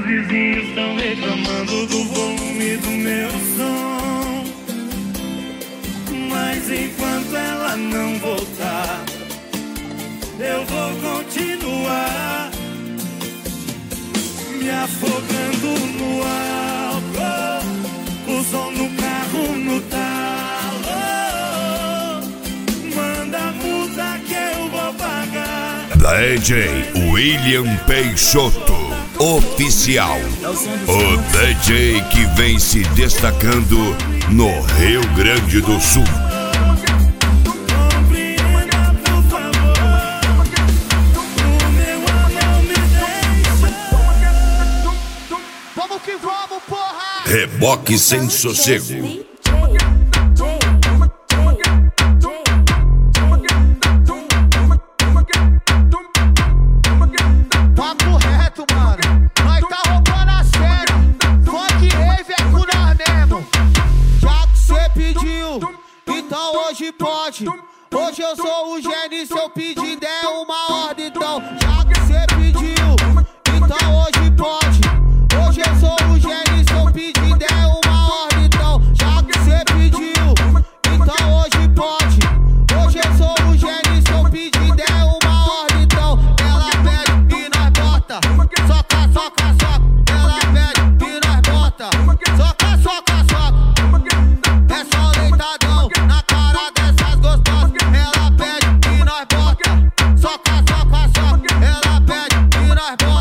vizinhos estão reclamando do volume do meu som. Mas enquanto ela não voltar, eu vou continuar me afogando no álcool, o som no carro no talo. Manda multa que eu vou pagar. DJ William Peixoto Oficial, o DJ que vem se destacando no Rio Grande do Sul. Reboque sem sossego. Papo reto, mano. Nós tá roubando a sério. Funk rave é com nós mesmo. Já que cê pediu, então hoje pode. Hoje eu sou o gênio, se eu pedir der uma ordem, então. Já que cê pediu, então hoje pode. Hoje eu sou o gênio, se eu pedir der uma ordem, então. Já que cê pediu, então hoje pode. Hoje eu sou o gênio, se eu pedir der uma ordem, então. Ela pede e nós bota. Soca, soca, soca. Ela pede e nós bota. Soca, soca, soca. É só leitadão na cara dessas gostosas. Ela pede e nós bota. Soca, soca, soca. Ela pede e nós bota.